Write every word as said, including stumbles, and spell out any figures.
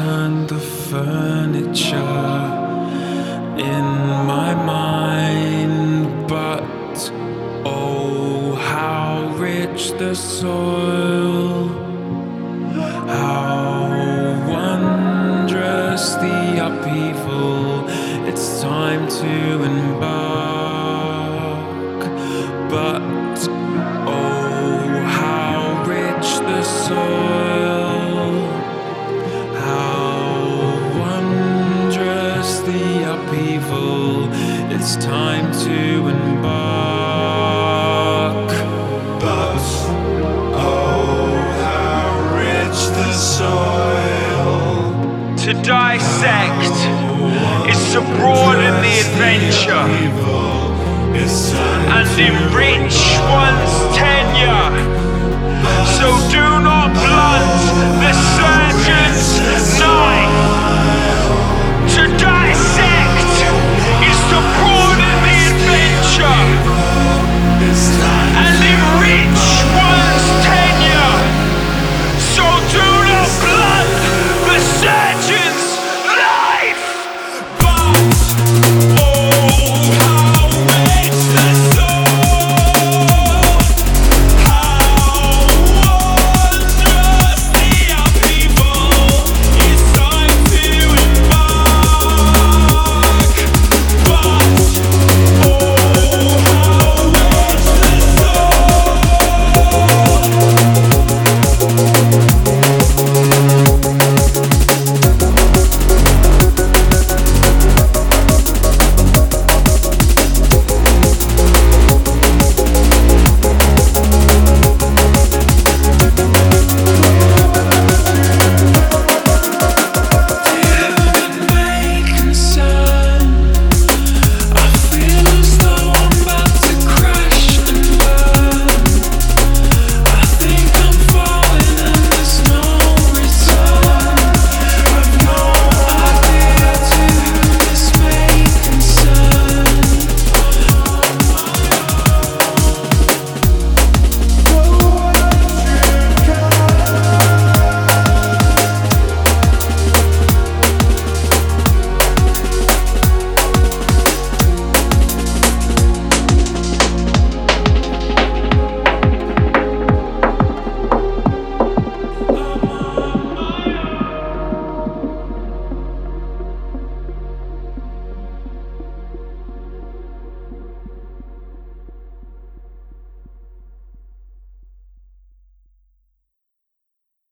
turn the furniture in my mind, but oh, how rich the soil, how wondrous the upheaval. It's time to embark, but oh, how rich the soil, how wondrous the upheaval. It's time to embark, But oh, how rich the soil. To dissect is to broaden the adventure and enrich one's tenure. So do not blunt the